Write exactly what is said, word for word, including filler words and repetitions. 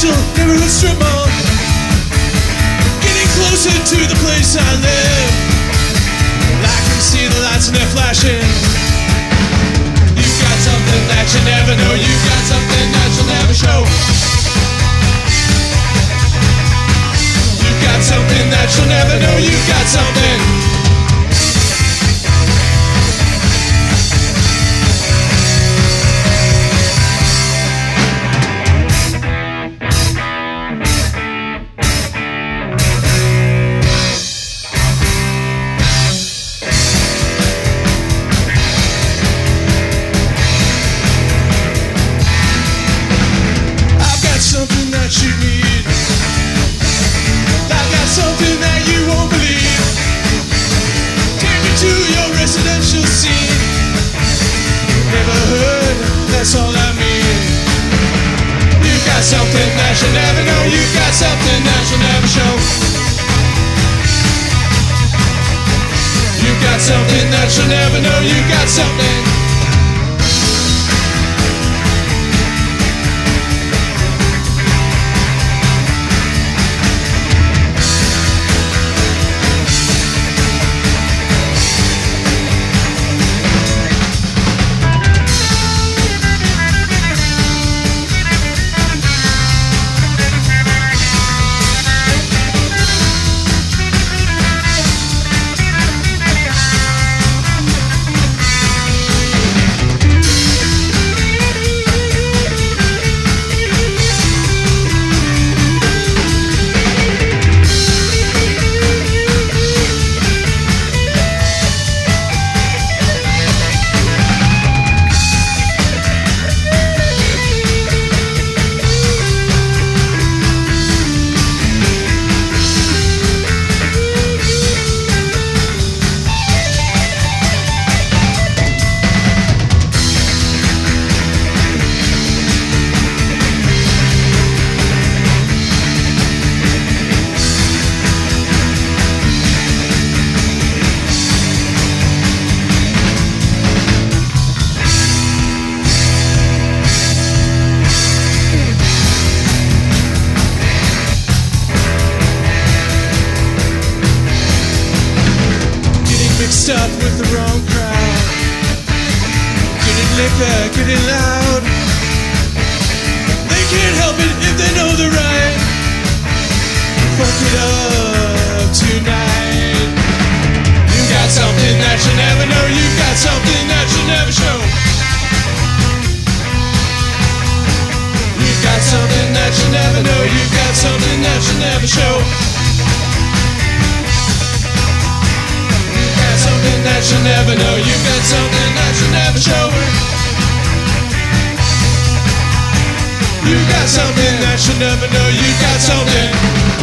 residential neighborhood strip mall. Getting closer to the place I live. I can see the lights and they're flashing. You've got something that you never know. You've got something that you'll never show. You've got something that you'll never know. You've got something. You need. I've got something that you won't believe. Take me to your residential scene. Never heard, that's all I mean. You've got something that you'll never know. You've got something that you'll never show. You've got something that you'll never know. You've got something. Mixed up with the wrong crowd. Getting liquor, getting loud. They can't help it if they know the right. Fuck it up tonight. You got something that you never know. You got something that you never show. You got something that you never know. You got something that you never show. Something that you'll never know. You've got something that you'll never show. You got something that you'll never know. You got something.